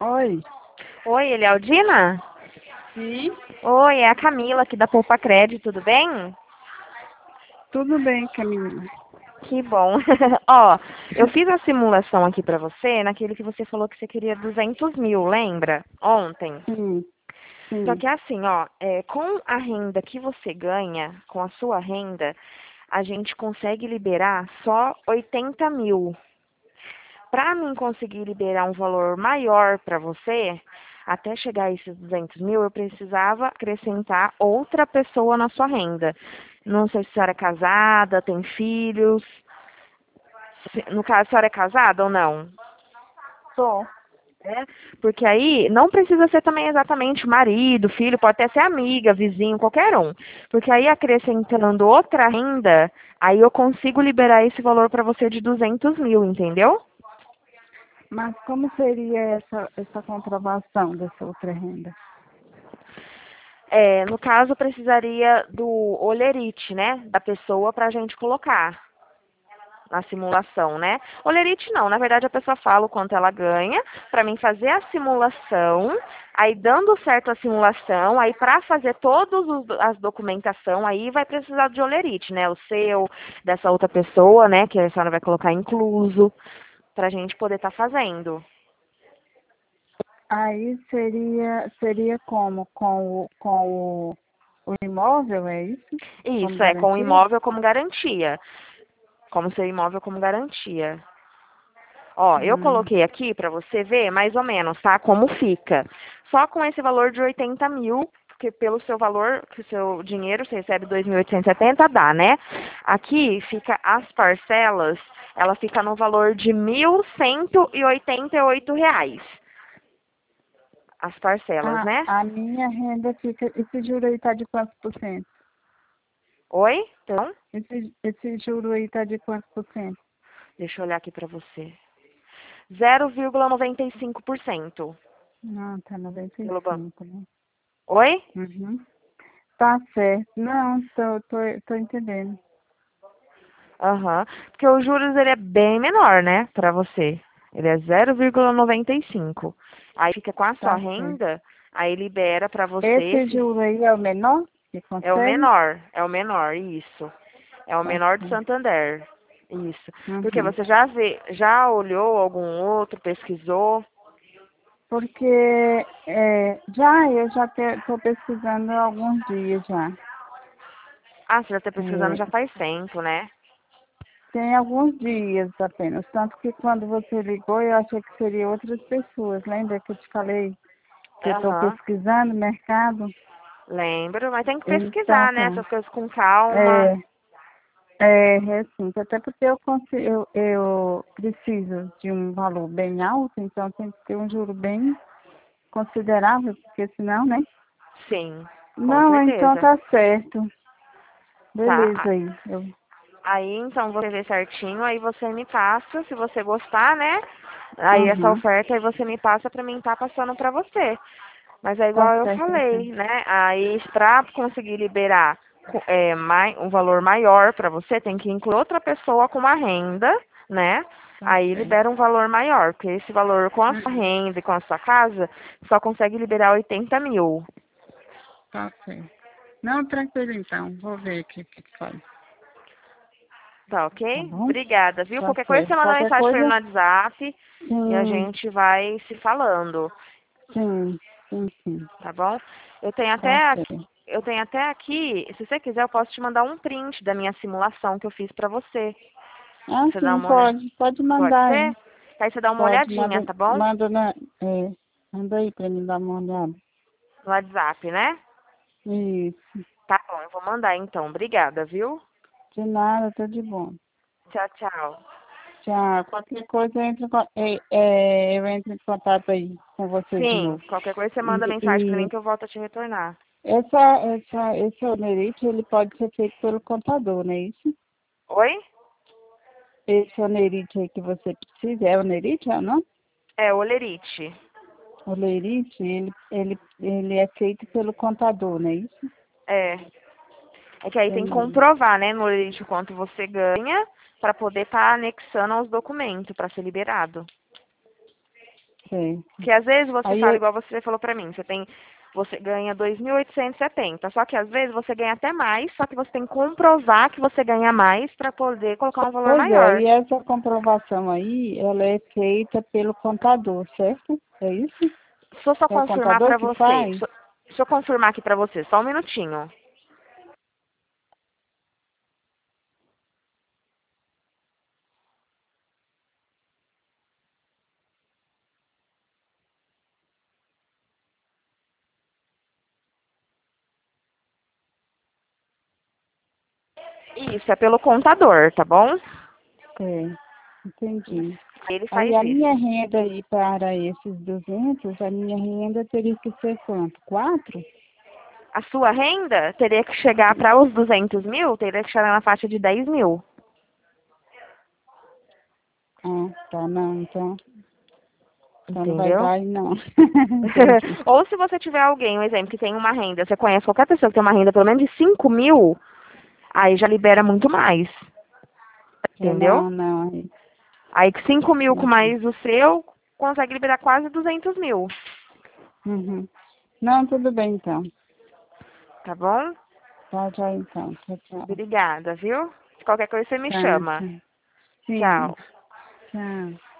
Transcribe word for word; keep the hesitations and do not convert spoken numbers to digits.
Oi. Oi, Elialdina? Sim, Oi, é a Camila aqui da Poupa Crédito, tudo bem? tudo bem, Camila. Que bom. Ó, eu fiz a simulação aqui pra você, naquele que você falou que você queria duzentos mil, lembra? Ontem. Sim, Só sim. que assim, ó, é, com a renda que você ganha, com a sua renda, a gente consegue liberar só oitenta mil. Para mim conseguir liberar um valor maior para você, até chegar a esses duzentos mil, eu precisava acrescentar outra pessoa na sua renda. Não sei se a senhora é casada, tem filhos. Se- No caso, a senhora é casada ou não? Tô. É, porque aí não precisa ser também exatamente marido, filho, pode até ser amiga, vizinho, qualquer um. Porque aí acrescentando outra renda, aí eu consigo liberar esse valor para você de duzentos mil, entendeu? Mas como seria essa, essa comprovação dessa outra renda? É, no caso, precisaria do olerite, né? Da pessoa para a gente colocar na simulação, né? Olerite não, na verdade a pessoa fala o quanto ela ganha, para mim fazer a simulação, aí dando certo a simulação, aí para fazer todas as documentação, aí vai precisar de olerite, né? O seu, dessa outra pessoa, né? Que a senhora vai colocar incluso, para a gente poder estar fazendo. Aí seria, seria como? Com o, com o, o imóvel, é isso? Como Isso, é, com o garantia? imóvel como garantia. Como seu imóvel como garantia. Ó, eu Hum, coloquei aqui para você ver mais ou menos, tá? Como fica. Só com esse valor de oitenta mil, porque pelo seu valor, que o seu dinheiro, você recebe dois mil oitocentos e setenta, dá, né? Aqui fica as parcelas, ela fica no valor de mil cento e oitenta e oito reais. As parcelas, a, né? a minha renda fica. Esse juro aí tá de quantos por cento? Oi? Então, Esse, esse juro aí tá de quantos por cento? deixa eu olhar aqui para você. zero vírgula noventa e cinco por cento Não, tá noventa e pelo banco. cinco, né? Oi? Uhum. Tá certo. Não, tô, tô, tô entendendo. Aham. Porque os juros ele é bem menor, né, para você. Ele é zero vírgula noventa e cinco. Aí fica com a sua Tá certo. renda, aí libera para você, Esse se- juro aí é o menor que é o consegue? menor, é o menor, isso. É o Tá menor do certo. Santander. Isso. Porque Uhum. você já vê, já olhou algum outro, pesquisou? Porque é, já eu já estou pesquisando há alguns dias já. Ah, você já está pesquisando É, já faz tempo, né? tem alguns dias apenas. Tanto que quando você ligou eu achei que seria outras pessoas. Lembra que eu te falei que eu estou Aham. pesquisando o mercado? Lembro, mas tem que Então, pesquisar, né? tá. Essas coisas com calma. É, É, é sim, até porque eu, consi- eu, eu preciso de um valor bem alto, então tem que ter um juro bem considerável, porque senão, né? Sim, com Não, então certeza. tá certo. Beleza Tá. aí. Eu, Aí então você vê certinho, aí você me passa, se você gostar, né? Aí essa uhum, oferta aí você me passa pra mim tá passando pra você. Mas é tá igual eu certo então. falei, né? Aí pra conseguir liberar co- é, mai- um valor maior pra você, tem que incluir outra pessoa com uma renda, né? Tá Aí certo. libera um valor maior, porque esse valor com a sua Uhum, renda e com a sua casa só consegue liberar oitenta mil. tá certo. Não, tranquilo então. Vou ver o que que faz. Tá Tá ok? bom? Obrigada, viu? Tá Qualquer coisa você certo. manda Qualquer mensagem pra mim no coisa? WhatsApp e a Sim, gente vai se falando, sim, sim, sim. tá bom? Eu tenho Tá até aqui, certo. eu tenho até aqui, se você quiser, eu posso te mandar um print da minha simulação que eu fiz pra você. Ah, Você dá sim, uma olhada. pode. Pode Pode mandar aí. ser? Aí você dá uma Pode, olhadinha, manda, tá bom? manda na. É, manda aí pra mim dar uma olhada. No WhatsApp, né? Isso. Tá bom, eu vou mandar então. Obrigada, viu? De nada, tudo de bom. Tchau, tchau. Tchau. Qualquer coisa eu entro, em con- é, é, eu entro em contato aí com você de Sim, novo. qualquer coisa você manda E, mensagem pra mim e que eu volto a te retornar. essa, essa, esse onerite, ele pode ser feito pelo contador, não é isso? Oi? Esse onerite aí que você precisa, é onerite ou não? É, Olerite. O lerite, ele, ele, ele é feito pelo contador, não é isso? É. É que aí tem que Entendi. comprovar, né, no limite quanto você ganha para poder estar anexando aos documentos para ser liberado. Certo. Porque às vezes você Aí fala eu- igual você falou pra mim, você tem, você ganha dois mil oitocentos e setenta, só que às vezes você ganha até mais, só que você tem que comprovar que você ganha mais para poder colocar um valor Pois é, maior. e essa comprovação aí, ela é feita pelo contador, certo? É isso? Deixa eu só É o confirmar contador pra que você. faz? Deixa, eu- deixa eu confirmar aqui pra você, só um minutinho. Isso, é pelo contador, tá bom? É, entendi. Ele Aí faz a isso. minha renda aí para esses duzentos, a minha renda teria que ser quanto? Quatro? A sua renda teria que chegar para os duzentos mil, teria que chegar na faixa de dez mil. Ah, tá, não, então, então não vai Entendeu? dar aí não. Entendi. Ou se você tiver alguém, um exemplo, que tem uma renda, você conhece qualquer pessoa que tem uma renda pelo menos de cinco mil, aí já libera muito mais. É, Entendeu? não, não. aí- Aí que cinco mil com Uhum. mais o seu, consegue liberar quase duzentos mil. Uhum. Não, tudo bem então. Tá bom? Tá, já então. Tchau, tchau. Obrigada, viu? Qualquer coisa você me Tá, chama. tchau. Sim, Tchau. tchau.